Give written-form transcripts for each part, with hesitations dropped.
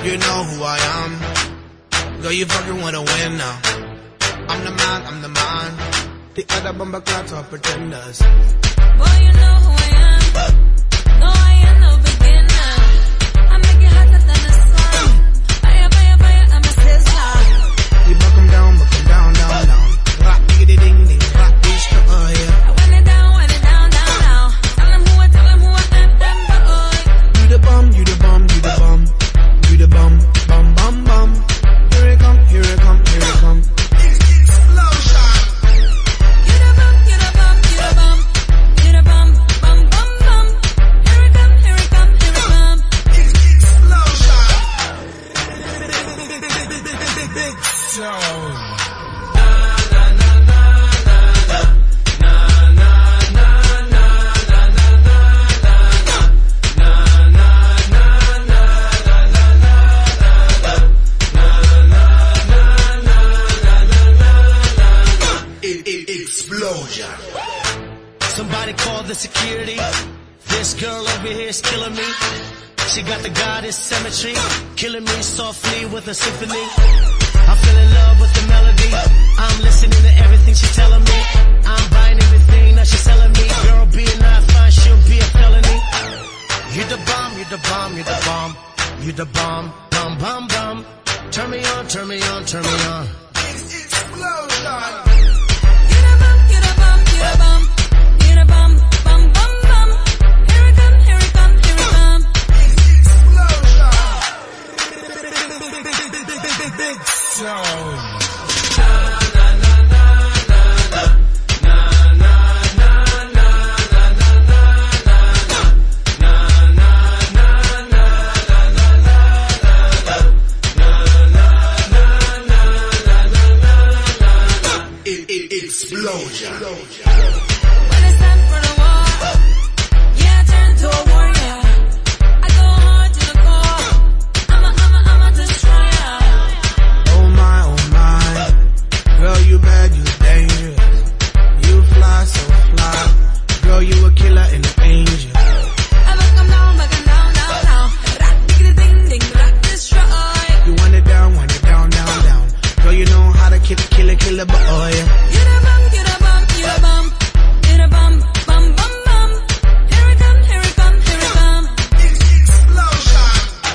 You know who I am. Girl, you fucking wanna win now. I'm the man, I'm the man. The other bumper claps are pretenders. Boy, you know who I am. No, I am no beginner. I make it hotter than the sun. Fire, fire, fire, I'm a sizzler. We buck 'em down, down, down. Rock, diggity, ding, ding, rock, destroy, yeah. I want it down, down. Tell 'em who I am, boy. You the bum, you the bum, you the bum. You the bum, bum, bum, bum. Here it come, here it come, here it come. Explosion! You the bum, you the bum, you the bum. You the bum, bum, bum, bum. Here it come, here it come, here it come. Explosion! Big sound. Explosion. Somebody call the security. This girl over here is killing me. She got the goddess symmetry, killing me softly with a symphony. I fell in love with the melody. I'm listening to everything she's telling me. I'm buying everything that she's selling me. Girl being not fine, she'll be a felony. You the bomb, you the bomb, you the bomb. You the bomb, bum, bum, bum. Turn me on, turn me on, turn me on. Explosion. Explosion. When it's time for the war, yeah, I turn to a warrior. I go hard to the core. I'm a destroyer. Oh my, girl, you bad, you dangerous. You fly so fly, girl, you a killer and an angel. I back 'em down, down. Rock, diggity, ding, ding, rock, destroy. You want it down, down. Girl, you know how to kill a boy. You the bum, you the bum, you the bum. You the bum, bum, bum, bum. Here it come, here it come, here it come. Explosion.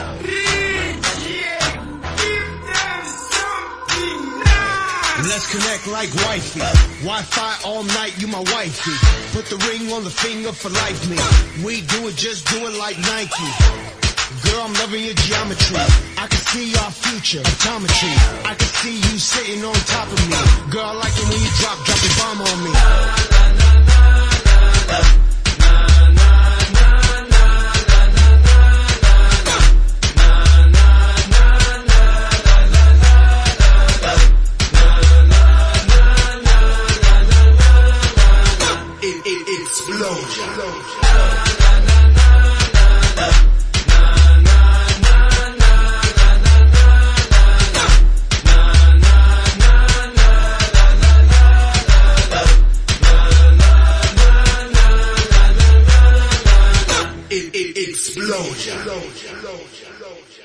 Let's connect like wifey. Wi-Fi all night, you my wifey. Put the ring on the finger for life me. We do it, just do it like Nike. Girl, I'm loving your geometry. I can see our future, optometry. I can see you sitting on top of me. Girl, I like it when you drop the bomb on me. Explosion. Explosion.